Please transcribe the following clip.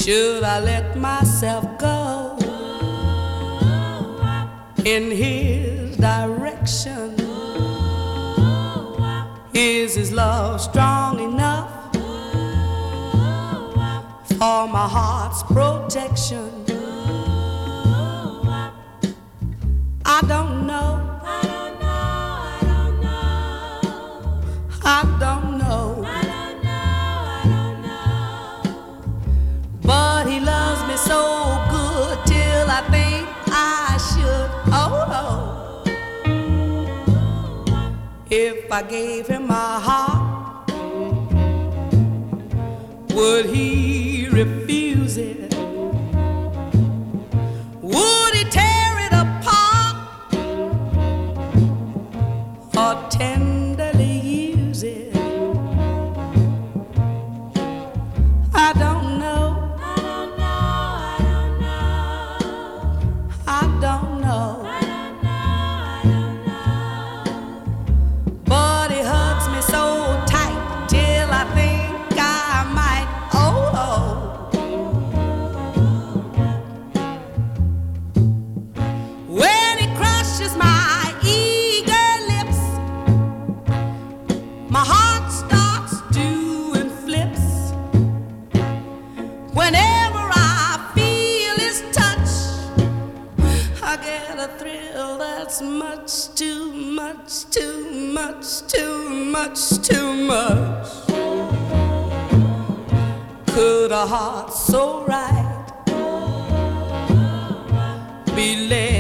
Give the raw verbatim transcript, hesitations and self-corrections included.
Should I let myself go in his direction? Is his love strong enough for my heart's protection? I don't know. I don't know. I don't know. I don't know. I don't know. I don't know. But he loves me so good till I think I should. Oh, oh. If I gave him my heart, would he refuse it? Would he tear it apart or tenderly use it? I don't know. I don't know. I don't know. I don't know. I don't know. I don't know. But he hugs me so tight till I think I might. Oh, oh. When he crushes my eager lips, my heart starts doing flips. Whenever I feel his touch, I get a thrill that's much too much, too much, too much, too much. Could a heart so right be led